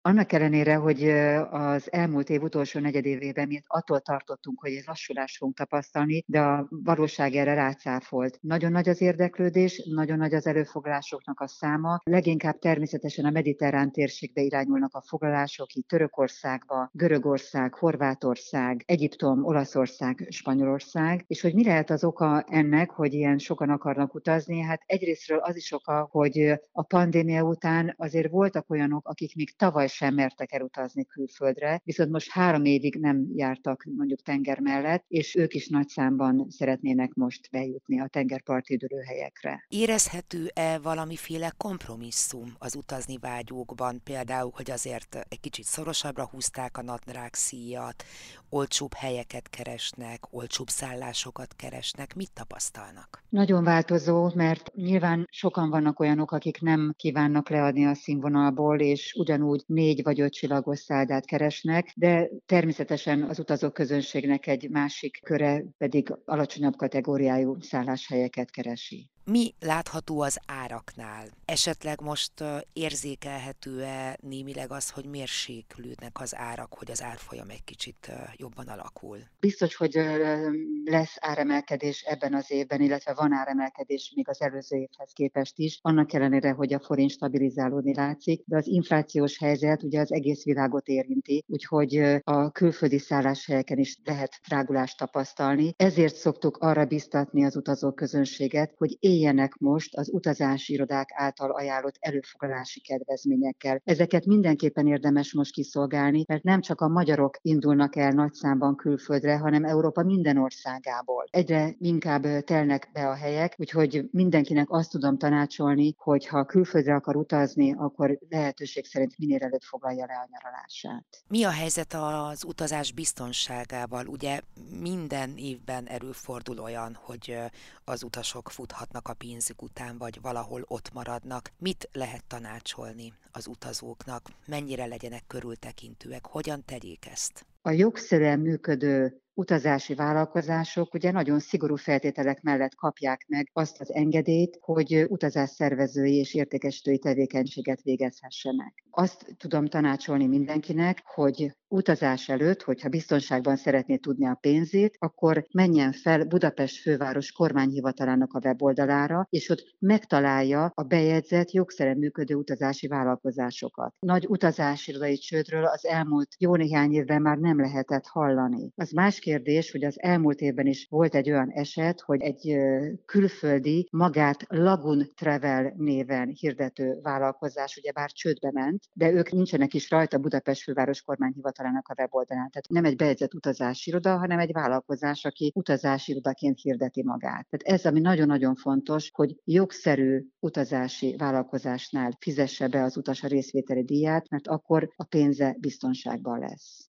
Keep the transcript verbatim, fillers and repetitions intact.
Annak ellenére, hogy az elmúlt év utolsó negyedévében mi attól tartottunk, hogy egy lassulást fogunk tapasztalni, de a valóság erre rácáfolt. Nagyon nagy az érdeklődés, nagyon nagy az előfoglalásoknak a száma. Leginkább természetesen a mediterrán térségbe irányulnak a foglalások, így Törökországba, Görögország, Horvátország, Egyiptom, Olaszország, Spanyolország. És hogy mi lehet az oka ennek, hogy ilyen sokan akarnak utazni? Hát egyrészről az is oka, hogy a pandémia után azért voltak olyanok, akik még tavaly sem mertek elutazni külföldre, viszont most három évig nem jártak mondjuk tenger mellett, és ők is nagy számban szeretnének most bejutni a tengerparti üdülőhelyekre. Érezhető-e valamiféle kompromisszum az utazni vágyókban, például, hogy azért egy kicsit szorosabbra húzták a nadrág szíjat, olcsóbb helyeket keresnek, olcsóbb szállásokat keresnek, mit tapasztalnak? Nagyon változó, mert nyilván sokan vannak olyanok, akik nem kívánnak leadni a színvonalból, és ugyanúgy négy vagy öt csillagos szállodát keresnek, de természetesen az utazóközönségnek egy másik köre pedig alacsonyabb kategóriájú szálláshelyeket keresi. Mi látható az áraknál? Esetleg most ö, érzékelhető-e némileg az, hogy mérséklődnek az árak, hogy az árfolyam egy kicsit ö, jobban alakul? Biztos, hogy ö, lesz áremelkedés ebben az évben, illetve van áremelkedés még az előző évhez képest is, annak ellenére, hogy a forint stabilizálódni látszik, de az inflációs helyzet ugye az egész világot érinti, úgyhogy ö, a külföldi szálláshelyeken is lehet drágulást tapasztalni. Ezért szoktuk arra biztatni az utazóközönséget, hogy éljenek most az utazási irodák által ajánlott előfoglalási kedvezményekkel. Ezeket mindenképpen érdemes most kiszolgálni, mert nem csak a magyarok indulnak el nagy számban külföldre, hanem Európa minden országából. Egyre inkább telnek be a helyek, úgyhogy mindenkinek azt tudom tanácsolni, hogy ha külföldre akar utazni, akkor lehetőség szerint minél előbb foglalja le a nyaralását. Mi a helyzet az utazás biztonságával? Ugye minden évben előfordul olyan, hogy ö, az utasok futhatnak a pénzük után, vagy valahol ott maradnak. Mit lehet tanácsolni az utazóknak? Mennyire legyenek körültekintőek? Hogyan tegyék ezt? A jogszerűen működő utazási vállalkozások ugye nagyon szigorú feltételek mellett kapják meg azt az engedélyt, hogy utazásszervezői és értékesítői tevékenységet végezhessenek. Azt tudom tanácsolni mindenkinek, hogy utazás előtt, hogyha biztonságban szeretné tudni a pénzét, akkor menjen fel Budapest főváros kormányhivatalának a weboldalára, és ott megtalálja a bejegyzett, jogszerűen működő utazási vállalkozásokat. Nagy utazási irodai csődről az elmúlt jó néhány évben már nem lehetett hallani. Az más kérdés, hogy az elmúlt évben is volt egy olyan eset, hogy egy ö, külföldi magát Lagun Travel néven hirdető vállalkozás ugyebár csődbe ment, de ők nincsenek is rajta Budapest főváros kormányhivatalának a weboldalán. Tehát nem egy bejegyzett utazási iroda, hanem egy vállalkozás, aki utazási irodaként hirdeti magát. Tehát ez, ami nagyon-nagyon fontos, hogy jogszerű utazási vállalkozásnál fizesse be az utas a részvételi díját, mert akkor a pénze biztonságban lesz.